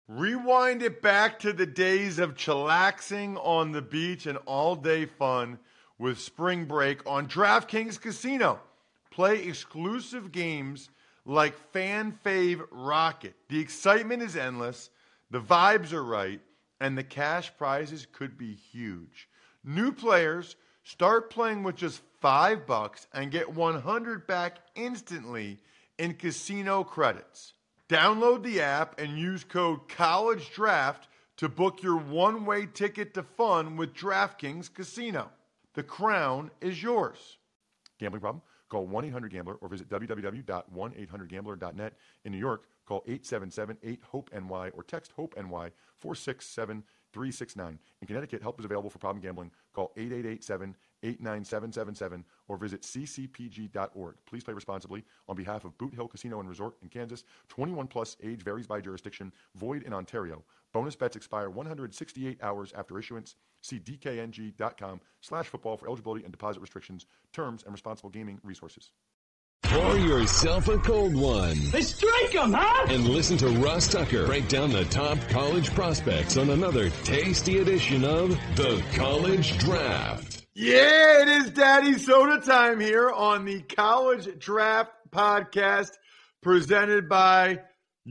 Rewind it back to the days of chillaxing on the beach and all-day fun with Spring Break on DraftKings Casino. Play exclusive games like Fan Fave Rocket. The excitement is endless, the vibes are right, and the cash prizes could be huge. New players start playing with just $5 and get $100 back instantly in casino credits. Download the app and use code COLLEGEDRAFT to book your one-way ticket to fun with DraftKings Casino. The crown is yours. Gambling problem? Call 1-800-GAMBLER or visit www.1800gambler.net. In New York, call 877-8-HOPE-NY or text HOPE-NY 467-369. In Connecticut, help is available for problem gambling. Call 888-7-897-7777 or visit ccpg.org. Please play responsibly. On behalf of Boot Hill Casino and Resort in Kansas, 21 plus, age varies by jurisdiction, void in Ontario. Bonus bets expire 168 hours after issuance. See dkng.com/football for eligibility and deposit restrictions, terms, and responsible gaming resources. Pour yourself a cold one. Let's strike 'em, huh? And listen to Ross Tucker break down the top college prospects on another tasty edition of The College Draft. Yeah, it is Daddy Soda time here on the College Draft Podcast presented by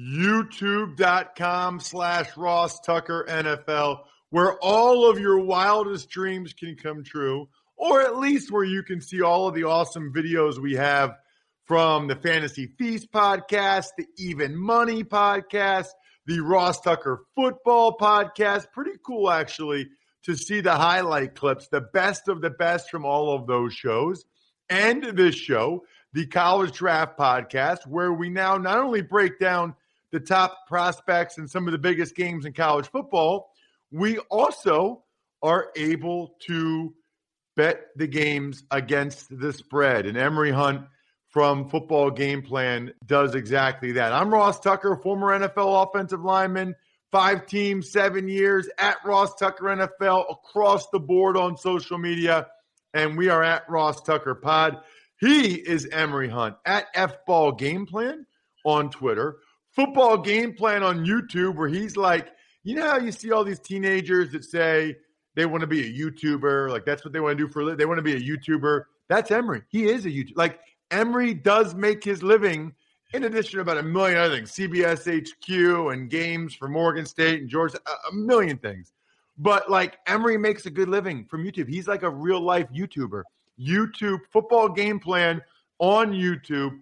YouTube.com/Ross Tucker NFL, where all of your wildest dreams can come true, or at least where you can see all of the awesome videos we have from the Fantasy Feast podcast, the Even Money podcast, the Ross Tucker Football podcast. Pretty cool, actually, to see the highlight clips, the best of the best from all of those shows. And this show, the College Draft Podcast, where we now not only break down the top prospects and some of the biggest games in college football, we also are able to bet the games against the spread. And Emory Hunt from Football Game Plan does exactly that. I'm Ross Tucker, former NFL offensive lineman, 5 teams, 7 years, at Ross Tucker NFL, across the board on social media, and we are at Ross Tucker Pod. He is Emory Hunt, at F-Ball Game Plan on Twitter, Football Game Plan on YouTube, where he's like, you know how you see all these teenagers that say they want to be a YouTuber, like that's what they want to do for a living, they want to be a YouTuber. That's Emory. He is a YouTuber. Like, Emory does make his living, in addition to about a million other things, CBS HQ and games for Morgan State and Georgia, a million things. But, like, Emory makes a good living from YouTube. He's like a real-life YouTuber. YouTube, Football Game Plan on YouTube,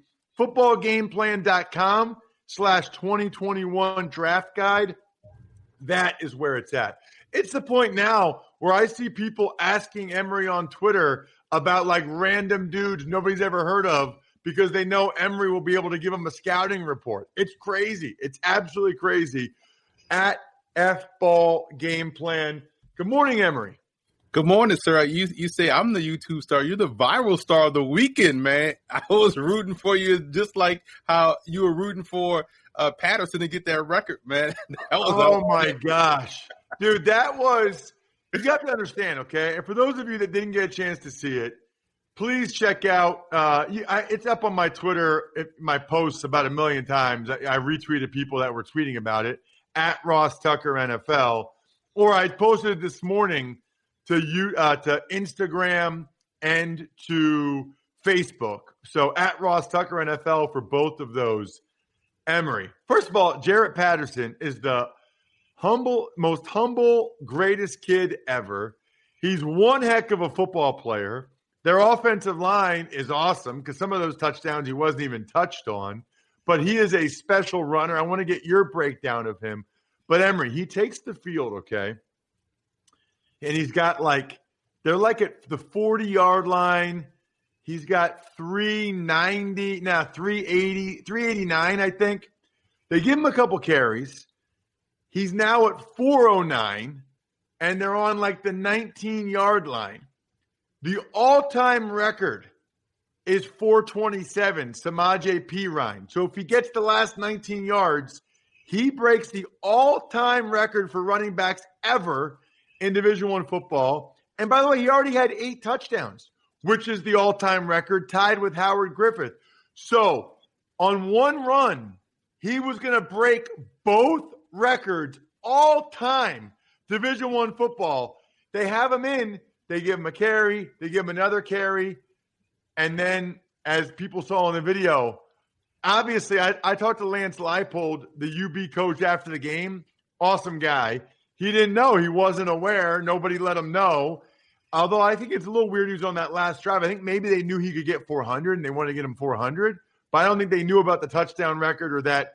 footballgameplan.com/2021 draft guide. That is where it's at. It's the point now where I see people asking Emory on Twitter about like random dudes nobody's ever heard of because they know Emory will be able to give them a scouting report. It's crazy. It's absolutely crazy. At F-Ball Game Plan. Good morning, Emory. Good morning, sir. You say I'm the YouTube star. You're the viral star of the weekend, man. I was rooting for you just like how you were rooting for Patterson to get that record, man. My gosh. Dude, that was – you got to understand, okay? And for those of you that didn't get a chance to see it, please check out it's up on my Twitter, my posts about a million times. I retweeted people that were tweeting about it, at Ross Tucker NFL. Or I posted it this morning to Instagram and to Facebook. So at Ross Tucker NFL for both of those. Emory. First of all, Jarrett Patterson is the most humble, greatest kid ever. He's one heck of a football player. Their offensive line is awesome because some of those touchdowns he wasn't even touched on. But he is a special runner. I want to get your breakdown of him. But Emory, he takes the field, okay? And he's got they're like at the 40-yard line. He's got 390, now 380, 389, I think. They give him a couple carries. He's now at 409, and they're on like the 19-yard line. The all-time record is 427, Samaje Perine. So if he gets the last 19 yards, he breaks the all-time record for running backs ever in Division I football. And by the way, he already had 8 touchdowns, which is the all-time record, tied with Howard Griffith. So on one run, he was going to break both records all time, Division I football. They have him in, they give him a carry, they give him another carry, and then as people saw in the video, obviously I talked to Lance Leipold, the UB coach, after the game. Awesome guy. He didn't know. He wasn't aware. Nobody let him know. Although I think it's a little weird he was on that last drive. I think maybe they knew he could get 400 and they wanted to get him 400. But I don't think they knew about the touchdown record or that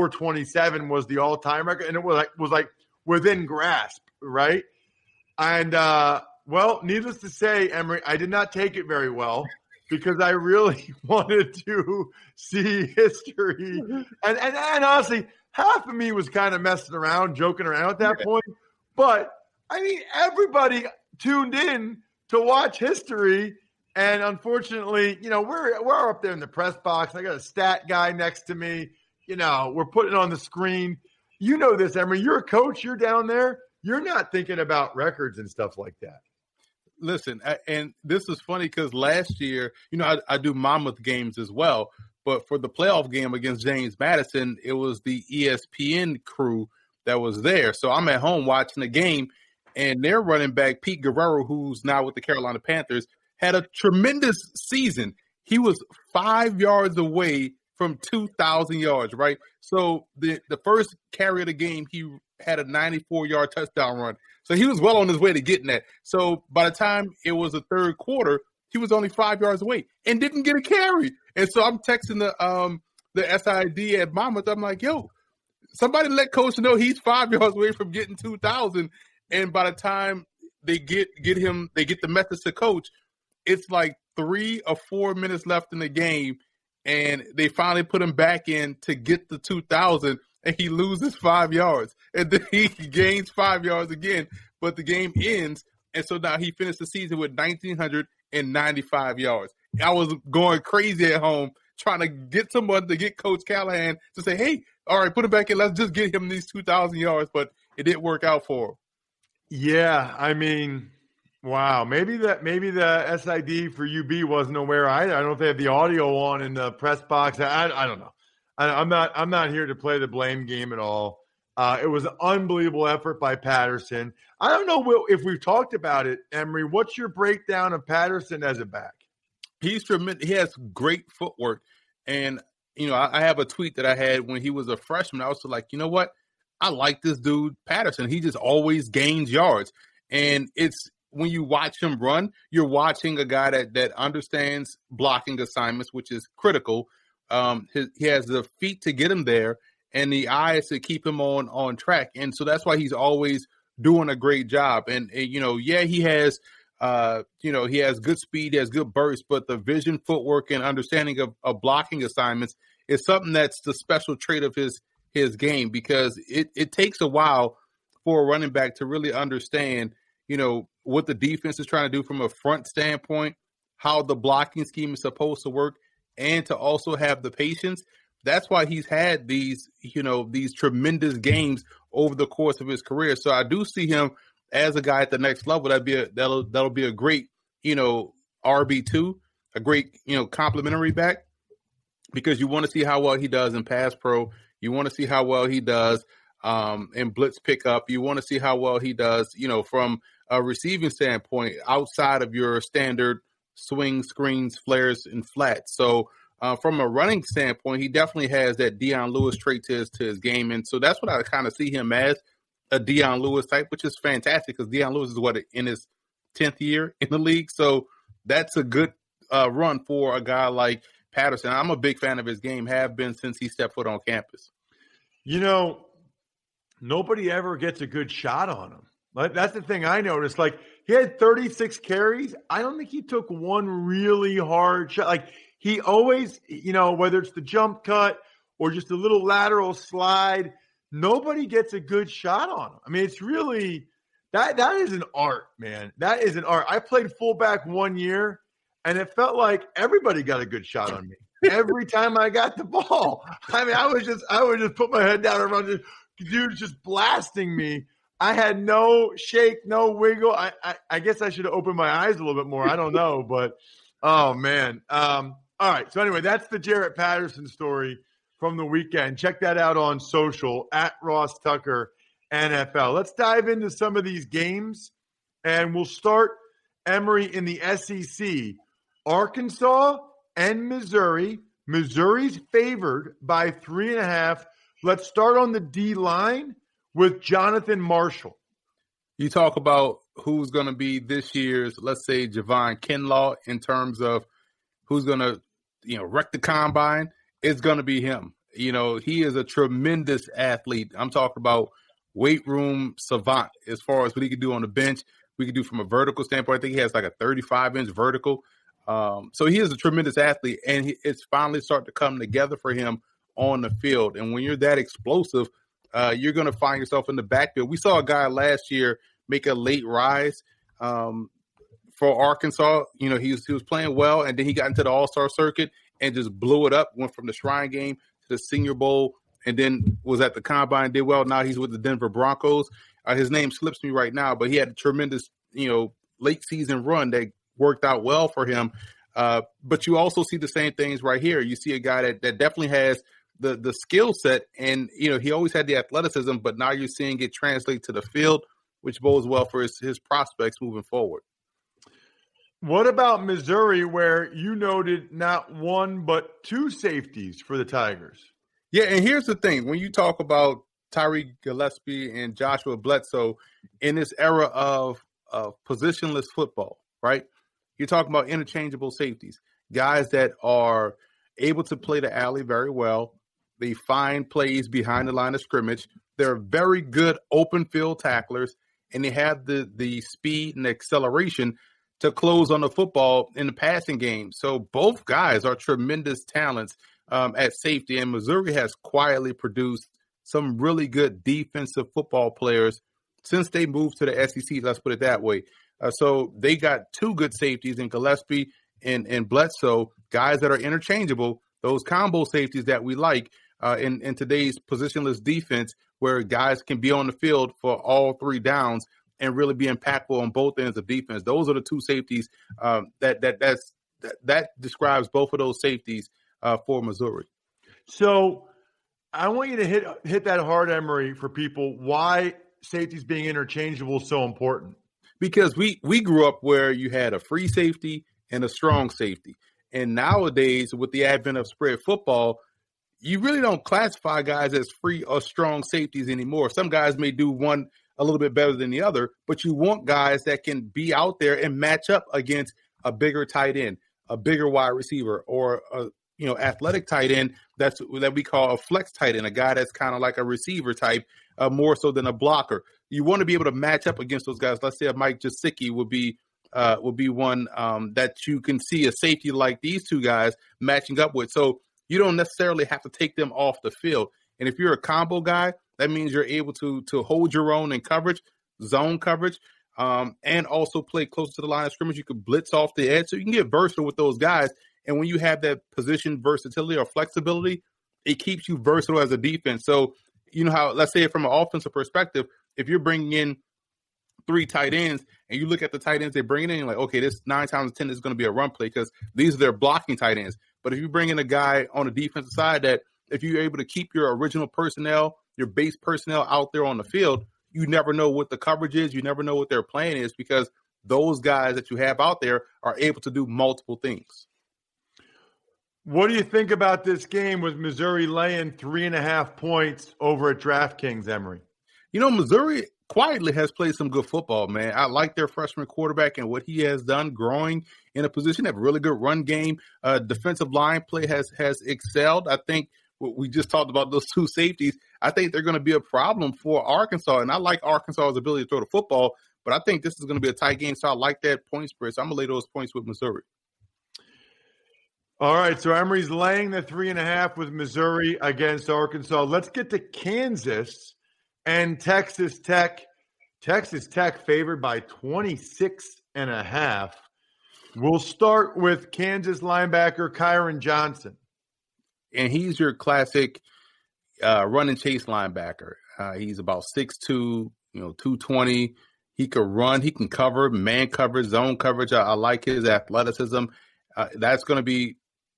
427 was the all-time record. And it was like within grasp, right? And, well, needless to say, Emory, I did not take it very well because I really wanted to see history. And honestly, half of me was kind of messing around, joking around at that point. But, I mean, everybody tuned in to watch history. And unfortunately, you know, we're up there in the press box. I got a stat guy next to me. You know, we're putting it on the screen. You know this, Emory. You're a coach. You're down there. You're not thinking about records and stuff like that. Listen, and this is funny because last year, you know, I do Monmouth games as well. But for the playoff game against James Madison, it was the ESPN crew that was there. So I'm at home watching the game, and their running back, Pete Guerrero, who's now with the Carolina Panthers, had a tremendous season. He was 5 yards away from 2,000 yards, right? So the first carry of the game, he had a 94-yard touchdown run. So he was well on his way to getting that. So by the time it was the third quarter, he was only 5 yards away and didn't get a carry. And so I'm texting the SID at Monmouth. I'm like, yo, somebody let coach know he's 5 yards away from getting 2,000. And by the time they get the message to coach, it's like 3 or 4 minutes left in the game. And they finally put him back in to get the 2,000, and he loses 5 yards. And then he gains 5 yards again, but the game ends. And so now he finished the season with 1,995 yards. I was going crazy at home trying to get someone to get Coach Callahan to say, hey, all right, put him back in. Let's just get him these 2,000 yards. But it didn't work out for him. Yeah, I mean, wow. Maybe the SID for UB wasn't aware either. I don't know if they have the audio on in the press box. I don't know. I'm not here to play the blame game at all. It was an unbelievable effort by Patterson. I don't know if we've talked about it, Emory. What's your breakdown of Patterson as a back? He's tremendous. He has great footwork. And, you know, I have a tweet that I had when he was a freshman. I was like, you know what? I like this dude, Patterson. He just always gains yards. And it's when you watch him run, you're watching a guy that understands blocking assignments, which is critical. He has the feet to get him there and the eyes to keep him on track. And so that's why he's always doing a great job. And you know, yeah, he has he has good speed, he has good burst, but the vision, footwork, and understanding of blocking assignments is something that's the special trait of his game, because it takes a while for a running back to really understand, you know, what the defense is trying to do from a front standpoint, how the blocking scheme is supposed to work, and to also have the patience. That's why he's had these tremendous games over the course of his career. So I do see him as a guy at the next level. That'll be a great, RB2, a great, complimentary back, because you want to see how well he does in pass pro. You want to see how well he does in blitz pickup. You want to see how well he does, from a receiving standpoint outside of your standard swing, screens, flares, and flats. So from a running standpoint, he definitely has that Dion Lewis trait to his game. And so that's what I kind of see him as, a Dion Lewis type, which is fantastic because Dion Lewis is in his 10th year in the league. So that's a good run for a guy like Patterson. I'm a big fan of his game, have been since he stepped foot on campus. Nobody ever gets a good shot on him. That's the thing I noticed. Like, he had 36 carries. I don't think he took one really hard shot. Like, he always, whether it's the jump cut or just a little lateral slide, nobody gets a good shot on him. I mean, it's really that is an art, man. That is an art. I played fullback 1 year, and it felt like everybody got a good shot on me every time I got the ball. I mean, I would just put my head down and run. Dude's just blasting me. I had no shake, no wiggle. I guess I should have opened my eyes a little bit more. I don't know, but oh man. All right. So anyway, that's the Jarrett Patterson story from the weekend. Check that out on social at Ross Tucker NFL. Let's dive into some of these games, and we'll start, Emory, in the SEC. Arkansas and Missouri. Missouri's favored by 3.5. Let's start on the D line with Jonathan Marshall. You talk about who's going to be this year's, let's say, Javon Kinlaw in terms of who's going to, wreck the combine. It's going to be him. He is a tremendous athlete. I'm talking about weight room savant as far as what he can do on the bench. We can do from a vertical standpoint. I think he has like a 35-inch vertical. So he is a tremendous athlete, and it's finally starting to come together for him on the field. And when you're that explosive, you're going to find yourself in the backfield. We saw a guy last year make a late rise for Arkansas. He was playing well, and then he got into the All-Star circuit and just blew it up, went from the Shrine Game to the Senior Bowl, and then was at the Combine, did well. Now he's with the Denver Broncos. His name slips me right now, but he had a tremendous, late season run that worked out well for him. But you also see the same things right here. You see a guy that definitely has the skill set, and he always had the athleticism, but now you're seeing it translate to the field, which bodes well for his prospects moving forward. What about Missouri, where you noted not one but two safeties for the Tigers? Yeah, and here's the thing. When you talk about Tyree Gillespie and Joshua Bledsoe in this era of positionless football, right? You're talking about interchangeable safeties, guys that are able to play the alley very well. They find plays behind the line of scrimmage. They're very good open field tacklers, and they have the speed and acceleration to close on the football in the passing game. So both guys are tremendous talents at safety, and Missouri has quietly produced some really good defensive football players since they moved to the SEC. Let's put it that way. So they got two good safeties in Gillespie and Bledsoe, guys that are interchangeable, those combo safeties that we like in today's positionless defense, where guys can be on the field for all three downs and really be impactful on both ends of defense. Those are the two safeties that describes both of those safeties for Missouri. So I want you to hit that hard, Emory, for people. Why safeties being interchangeable is so important? Because we grew up where you had a free safety and a strong safety. And nowadays, with the advent of spread football, you really don't classify guys as free or strong safeties anymore. Some guys may do one a little bit better than the other, but you want guys that can be out there and match up against a bigger tight end, a bigger wide receiver, or a athletic tight end that we call a flex tight end, a guy that's kind of like a receiver type, more so than a blocker. You want to be able to match up against those guys. Let's say a Mike Gesicki would be one that you can see a safety like these two guys matching up with. So you don't necessarily have to take them off the field. And if you're a combo guy, that means you're able to hold your own in coverage, zone coverage, and also play closer to the line of scrimmage. You can blitz off the edge, so you can get versatile with those guys. And when you have that position versatility or flexibility, it keeps you versatile as a defense. So you know how, let's say from an offensive perspective, if you're bringing in three tight ends and you look at the tight ends they bring in, you're like, okay, this 9 times out of 10 is going to be a run play because these are their blocking tight ends. But if you bring in a guy on the defensive side that if you're able to keep your original personnel, your base personnel out there on the field, you never know what the coverage is. You never know what their plan is because those guys that you have out there are able to do multiple things. What do you think about this game with Missouri laying 3.5 points over at DraftKings, Emory? Missouri quietly has played some good football, man. I like their freshman quarterback and what he has done growing in a position. They have a really good run game. Defensive line play has excelled. I think we just talked about those two safeties. I think they're going to be a problem for Arkansas, and I like Arkansas's ability to throw the football, but I think this is going to be a tight game, so I like that point spread. So I'm going to lay those points with Missouri. All right, so Emory's laying the 3.5 with Missouri against Arkansas. Let's get to Kansas and Texas Tech. Texas Tech favored by 26.5. We'll start with Kansas linebacker Kyron Johnson. And he's your classic run and chase linebacker. He's about 6'2", 220. He can run, he can cover, man coverage, zone coverage. I like his athleticism. That's going to be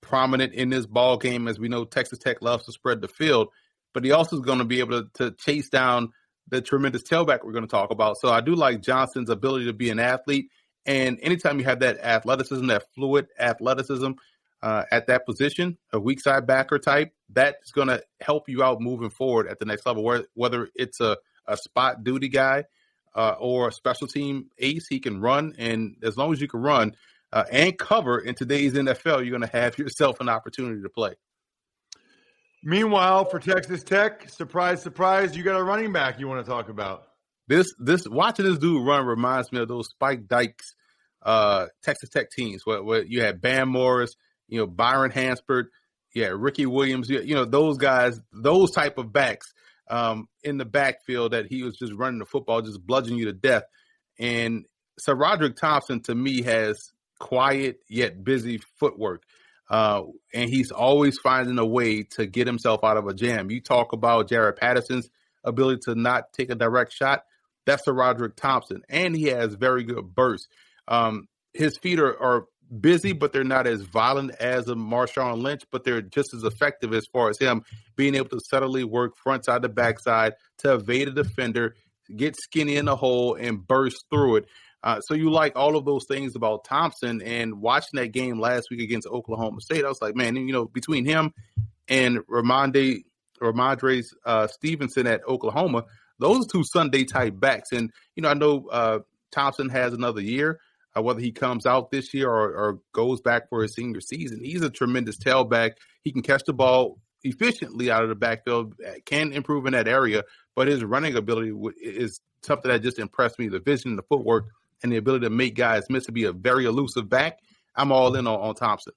prominent in this ball game. As we know, Texas Tech loves to spread the field, but he also is going to be able to chase down the tremendous tailback we're going to talk about. So I do like Johnson's ability to be an athlete. And anytime you have that athleticism, that fluid athleticism at that position, a weak side backer type, that's going to help you out moving forward at the next level, whether it's a spot duty guy or a special team ace. He can run. And as long as you can run and cover in today's NFL, you're going to have yourself an opportunity to play. Meanwhile, for Texas Tech, surprise, surprise, you got a running back you want to talk about. This watching this dude run reminds me of those Spike Dykes Texas Tech teams where you had Bam Morris, Byron Hansford, Ricky Williams, those guys, those type of backs in the backfield that he was just running the football, just bludgeoning you to death. And so Roderick Thompson, to me, has quiet yet busy footwork. And he's always finding a way to get himself out of a jam. You talk about Jared Patterson's ability to not take a direct shot. That's the Roderick Thompson. And he has very good bursts. His feet are busy, but they're not as violent as a Marshawn Lynch, but they're just as effective as far as him being able to subtly work front side to backside to evade a defender, get skinny in the hole, and burst through it. So you like all of those things about Thompson. And watching that game last week against Oklahoma State, I was like, man, between him and Ramondre Stevenson at Oklahoma, those are two Sunday-type backs. And, I know Thompson has another year, whether he comes out this year or goes back for his senior season. He's a tremendous tailback. He can catch the ball efficiently out of the backfield, can improve in that area, but his running ability is something that just impressed me, the vision, the footwork, and the ability to make guys miss, to be a very elusive back. I'm all in on Thompson.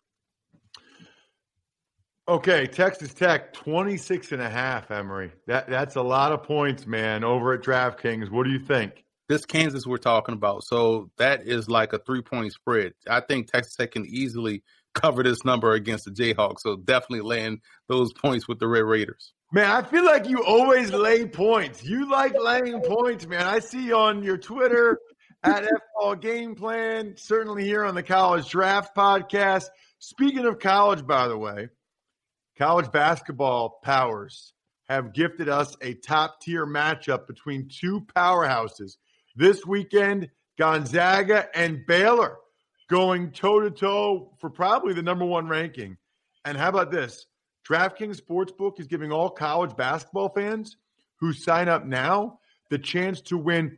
Okay, Texas Tech, 26.5, Emory. That's a lot of points, man, over at DraftKings. What do you think? This Kansas we're talking about, so that is like a 3-point spread. I think Texas Tech can easily cover this number against the Jayhawks, so definitely laying those points with the Red Raiders. Man, I feel like you always lay points. You like laying points, man. I see you on your Twitter at FBall Game Plan, certainly here on the College Draft Podcast. Speaking of college, by the way, college basketball powers have gifted us a top-tier matchup between two powerhouses. This weekend, Gonzaga and Baylor going toe-to-toe for probably the number one ranking. And how about this? DraftKings Sportsbook is giving all college basketball fans who sign up now the chance to win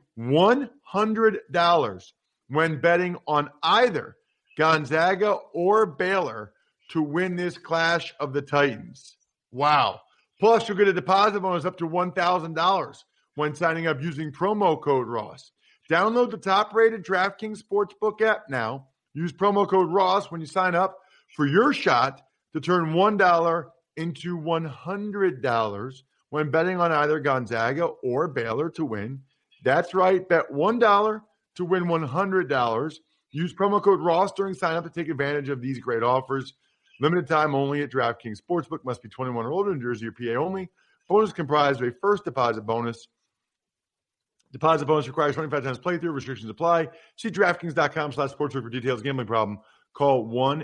$100 when betting on either Gonzaga or Baylor to win this Clash of the Titans. Wow. Plus, you'll get a deposit bonus up to $1,000 when signing up using promo code Ross. Download the top-rated DraftKings Sportsbook app now. Use promo code Ross when you sign up for your shot to turn $1 into $100 when betting on either Gonzaga or Baylor to win. That's right. Bet $1 to win $100. Use promo code Ross during sign-up to take advantage of these great offers. Limited time only at DraftKings Sportsbook. Must be 21 or older, in Jersey or PA only. Bonus comprised of a first deposit bonus. Deposit bonus requires 25 times playthrough. Restrictions apply. See DraftKings.com/sportsbook for details. Gambling problem? Call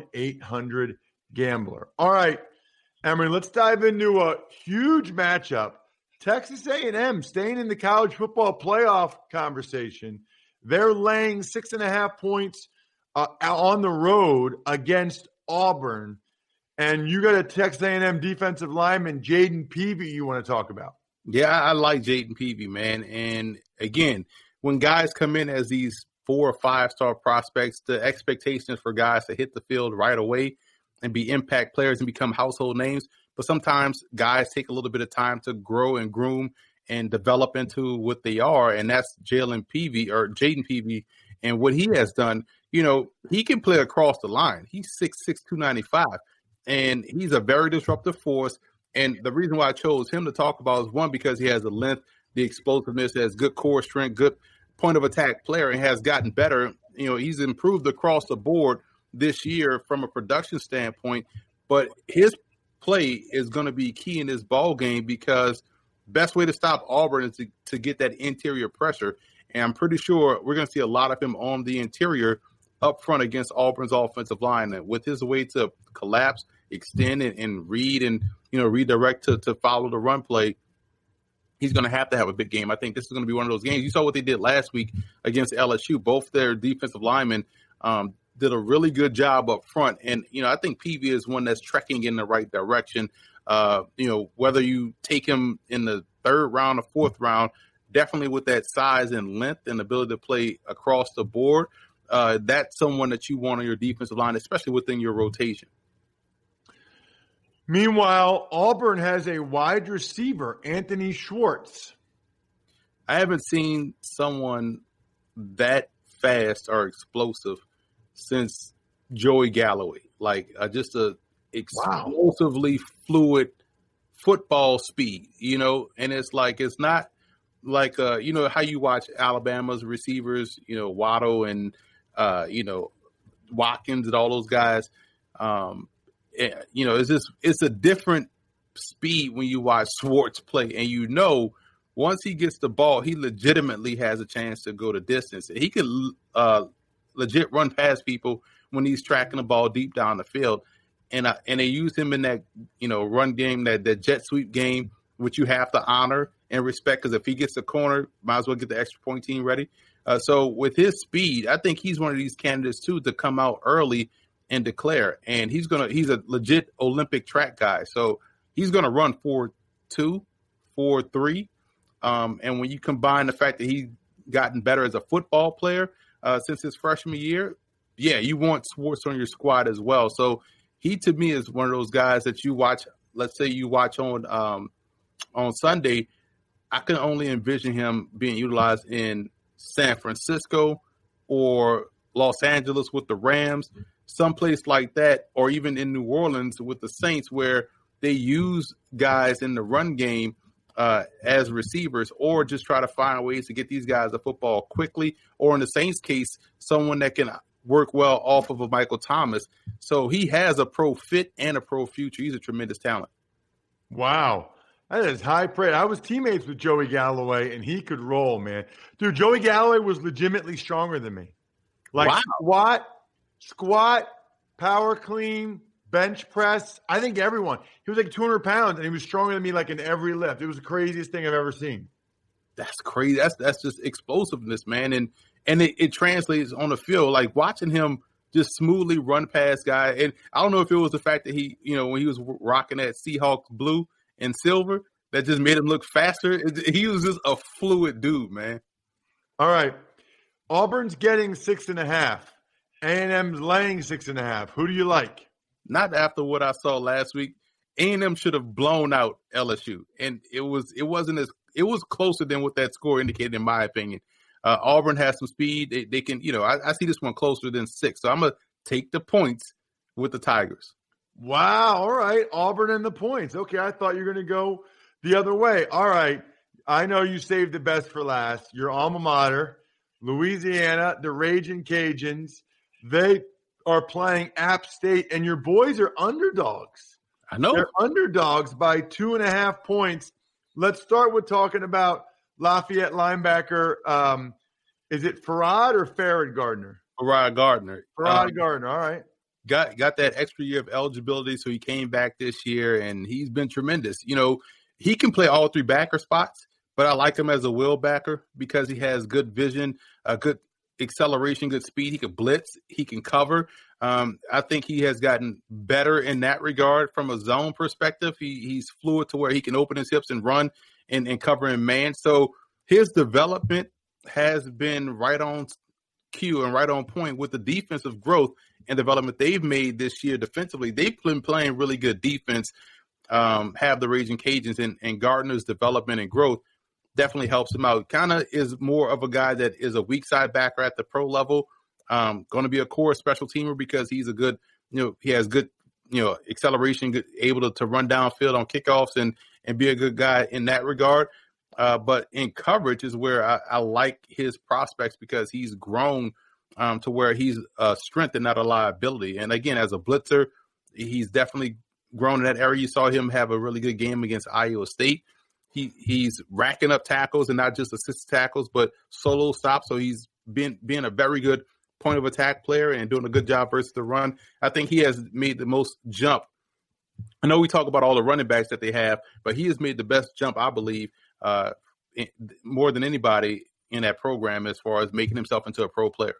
1-800-GAMBLER. All right, Emory, let's dive into a huge matchup. Texas A&M staying in the college football playoff conversation. They're laying 6.5 points on the road against Auburn. And you got a Texas A&M defensive lineman, Jaden Peavy, you want to talk about. Yeah, I like Jaden Peavy, man. And again, when guys come in as these 4 or 5-star prospects, the expectation is for guys to hit the field right away and be impact players and become household names. But sometimes guys take a little bit of time to grow and groom and develop into what they are. And that's Jaden Peavy. And what he has done, he can play across the line. He's 6'6", 295. And he's a very disruptive force. And the reason why I chose him to talk about is, one, because he has the length, the explosiveness, has good core strength, good point of attack player, and has gotten better. He's improved across the board this year from a production standpoint. But his play is going to be key in this ball game, because best way to stop Auburn is to get that interior pressure. And I'm pretty sure we're going to see a lot of him on the interior up front against Auburn's offensive line. And with his way to collapse extend and read and, redirect to follow the run play, he's going to have a big game. I think this is going to be one of those games. You saw what they did last week against LSU. Both their defensive linemen did a really good job up front. And, I think Peavy is one that's trekking in the right direction. Whether you take him in the third round or fourth round, definitely with that size and length and ability to play across the board, that's someone that you want on your defensive line, especially within your rotation. Meanwhile, Auburn has a wide receiver, Anthony Schwartz. I haven't seen someone that fast or explosive since Joey Galloway. Like just a explosively fluid football speed, and it's not like how you watch Alabama's receivers, Waddle and Watkins and all those guys. It's a different speed when you watch Schwartz play, and once he gets the ball, he legitimately has a chance to go the distance. He can legit run past people when he's tracking the ball deep down the field. And they use him in that, run game, that jet sweep game, which you have to honor and respect, because if he gets the corner, might as well get the extra point team ready. So with his speed, I think he's one of these candidates too to come out early and declare. And he's a legit Olympic track guy, so he's gonna run 4.2, 4.3. And when you combine the fact that he's gotten better as a football player since his freshman year, yeah, you want Schwartz on your squad as well. So he, to me, is one of those guys that you watch. Let's say you watch on Sunday. I can only envision him being utilized in San Francisco or Los Angeles with the Rams, someplace like that, or even in New Orleans with the Saints, where they use guys in the run game as receivers, or just try to find ways to get these guys the football quickly, or in the Saints' case, someone that can work well off of a Michael Thomas. So he has a pro fit and a pro future. He's a tremendous talent. Wow. That is high praise. I was teammates with Joey Galloway, and he could roll, man. Dude, Joey Galloway was legitimately stronger than me. Like squat, power clean, bench press. I think everyone. He was like 200 pounds, and he was stronger than me like in every lift. It was the craziest thing I've ever seen. That's crazy. That's just explosiveness, man. And it translates on the field. Like watching him just smoothly run past guys. And I don't know if it was the fact that he, when he was rocking that Seahawks blue and silver, that just made him look faster. He was just a fluid dude, man. All right. Auburn's getting 6.5. A&M's laying 6.5. Who do you like? Not after what I saw last week. A&M should have blown out LSU. And it was closer than what that score indicated, in my opinion. Auburn has some speed. They can, I see this one closer than 6. So I'm going to take the points with the Tigers. Wow. All right. Auburn and the points. Okay. I thought you were going to go the other way. All right. I know you saved the best for last. Your alma mater, Louisiana, the Ragin' Cajuns. They are playing App State, and your boys are underdogs. I know. They're underdogs by 2.5 points. Let's start with talking about Lafayette linebacker. Is it Farad or Farad Gardner? Farad Gardner. Farad Gardner. All right. Got that extra year of eligibility, so he came back this year, and he's been tremendous. He can play all 3 backer spots, but I like him as a will backer because he has good vision, good acceleration, good speed. He can blitz. He can cover. I think he has gotten better in that regard from a zone perspective. He's fluid to where he can open his hips and run and cover in man. So his development has been right on cue and right on point with the defensive growth and development they've made this year defensively. They've been playing really good defense, have the Ragin' Cajuns, and Gardner's development and growth definitely helps him out. Kind of is more of a guy that is a weak side backer at the pro level. Going to be a core special teamer because he's a good, he has good, acceleration, good, able to run downfield on kickoffs and be a good guy in that regard. But in coverage is where I like his prospects because he's grown to where he's a strength and not a liability. And again, as a blitzer, he's definitely grown in that area. You saw him have a really good game against Iowa State. He's racking up tackles and not just assist tackles, but solo stops. So he's being a very good point of attack player and doing a good job versus the run. I think he has made the most jump I know we talk about all the running backs that they have, but he has made the best jump, I believe, more than anybody in that program as far as making himself into a pro player.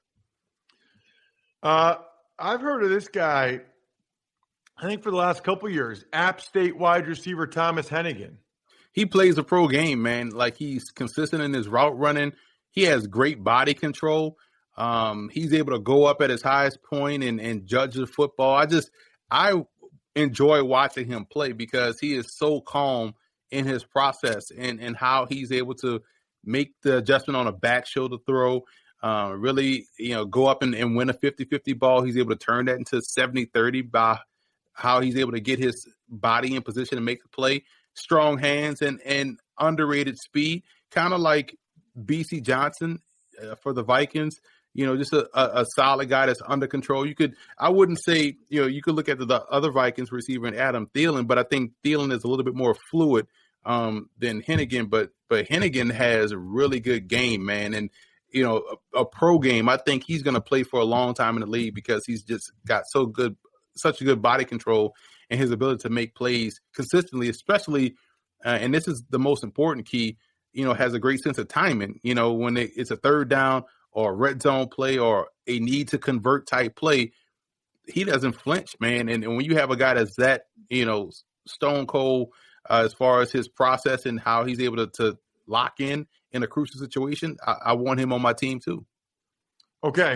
I've heard of this guy, I think for the last couple of years, App State wide receiver Thomas Hennigan. He plays a pro game, man. Like, he's consistent in his route running. He has great body control. He's able to go up at his highest point and judge the football. I enjoy watching him play because he is so calm in his process and how he's able to make the adjustment on a back shoulder throw, really, go up and win a 50-50 ball. He's able to turn that into 70-30 by how he's able to get his body in position to make the play. Strong hands and underrated speed, kind of like B.C. Johnson for the Vikings. Just a solid guy that's under control. I wouldn't say, you could look at the other Vikings receiver in Adam Thielen, but I think Thielen is a little bit more fluid than Hennigan. But Hennigan has a really good game, man. And, a pro game. I think he's going to play for a long time in the league because he's just got such a good body control and his ability to make plays consistently, especially, and this is the most important key, has a great sense of timing. When it's a third down or a red zone play or a need to convert type play, he doesn't flinch, man. And when you have a guy that's that, stone cold as far as his process and how he's able to lock in a crucial situation, I want him on my team too. Okay.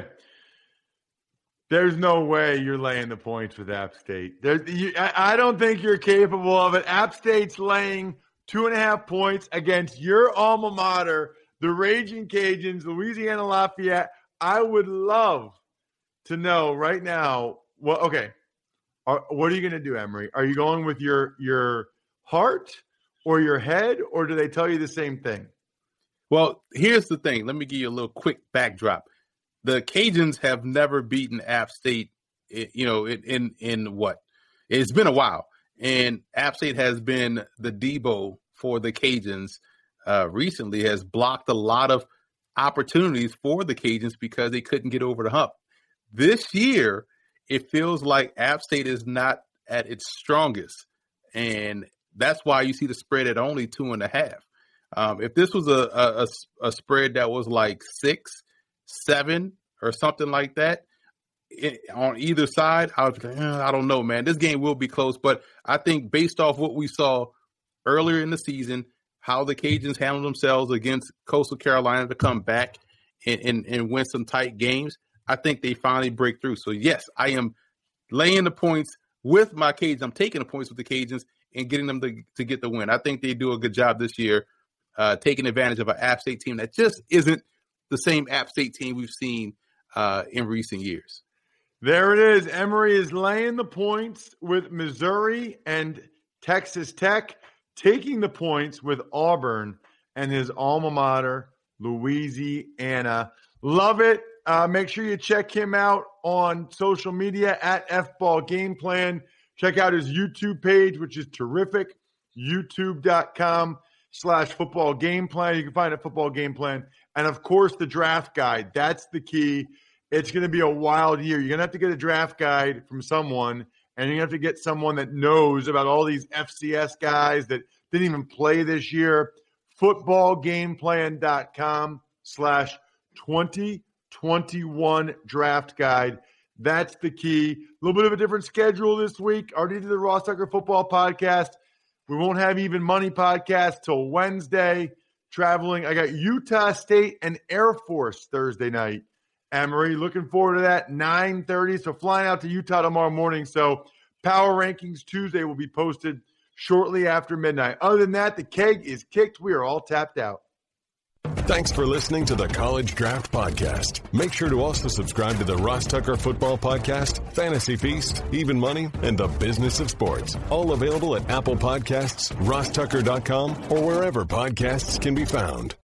There's no way you're laying the points with App State. I don't think you're capable of it. App State's laying 2.5 points against your alma mater, the Raging Cajuns, Louisiana Lafayette. I would love to know right now. What are you going to do, Emory? Are you going with your heart or your head, or do they tell you the same thing? Well, here's the thing. Let me give you a little quick backdrop. The Cajuns have never beaten App State, in what? It's been a while. And App State has been the Debo for the Cajuns recently, has blocked a lot of opportunities for the Cajuns because they couldn't get over the hump. This year, it feels like App State is not at its strongest. And that's why you see the spread at only 2.5. If this was a spread that was like 6, 7 or something like that on either side, I don't know, man. This game will be close, but I think based off what we saw earlier in the season, how the Cajuns handled themselves against Coastal Carolina to come back and win some tight games, I think they finally break through. So, yes, I am laying the points with my Cajuns. I'm taking the points with the Cajuns and getting them to get the win. I think they do a good job this year taking advantage of an App State team that just isn't the same App State team we've seen in recent years. There it is. Emory is laying the points with Missouri and Texas Tech, taking the points with Auburn and his alma mater, Louisiana. Love it. Make sure you check him out on social media at FBall Game Plan. Check out his YouTube page, which is terrific, youtube.com/football game plan. You can find a football game plan. And, of course, the draft guide. That's the key. It's going to be a wild year. You're going to have to get a draft guide from someone, and you're going to have to get someone that knows about all these FCS guys that didn't even play this year. footballgameplan.com/2021 draft guide. That's the key. A little bit of a different schedule this week. Already did the Ross Tucker Football Podcast. We won't have Even Money Podcast till Wednesday. Traveling. I got Utah State and Air Force Thursday night. Emory, looking forward to that. 9:30. So flying out to Utah tomorrow morning. So Power Rankings Tuesday will be posted shortly after midnight. Other than that, the keg is kicked. We are all tapped out. Thanks for listening to the College Draft Podcast. Make sure to also subscribe to the Ross Tucker Football Podcast, Fantasy Feast, Even Money, and the Business of Sports. All available at Apple Podcasts, rosstucker.com, or wherever podcasts can be found.